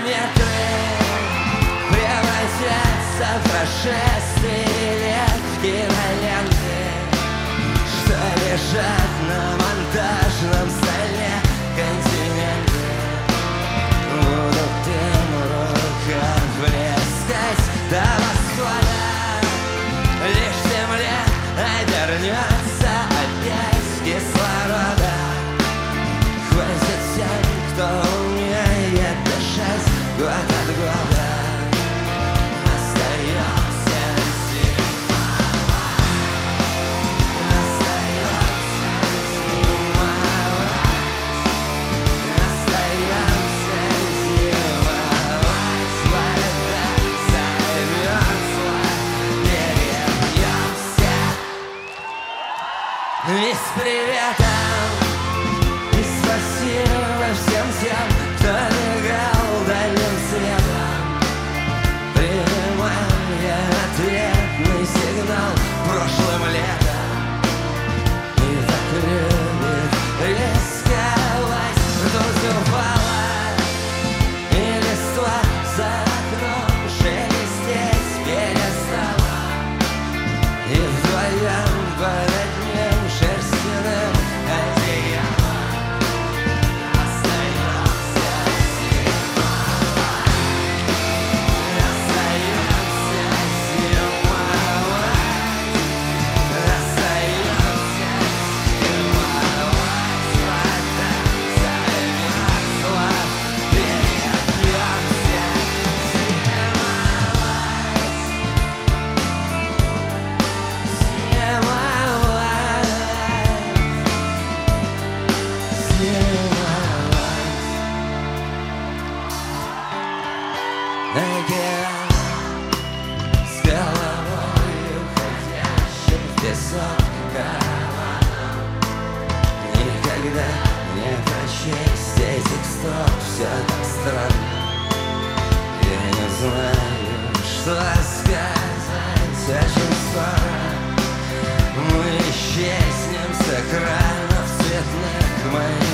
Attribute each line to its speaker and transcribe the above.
Speaker 1: километры превратятся в прошествие лет, в киноленты, что лежат на монтажном столе. Континенты будут им рукам блескать до восхода. Лишь земля обернется опять кислорода. Хватит тем, кто умеет дышать год от года. Остаемся зимовать. Остаемся зимовать. Остаемся зимовать. Вода замерзла. Перебьемся. И с приветом, и спасибо всем тем, кто мигал дальним светом, принимая ответный сигнал прошлым летом. И так любит рисковать. Вдруг упала, и листва за окном шелестеть перестала. И вдвоем под одним шерстяным одеялом остаемся зимовать. Остаемся зимовать. Остаемся зимовать. Вода замерзла. Перебьемся океан с головой уходящим в песок караваном. Никогда не прочесть этих строк, все так странно. Я не знаю, что сказать. Очень скоро мы исчезнем с экранов цветных моих.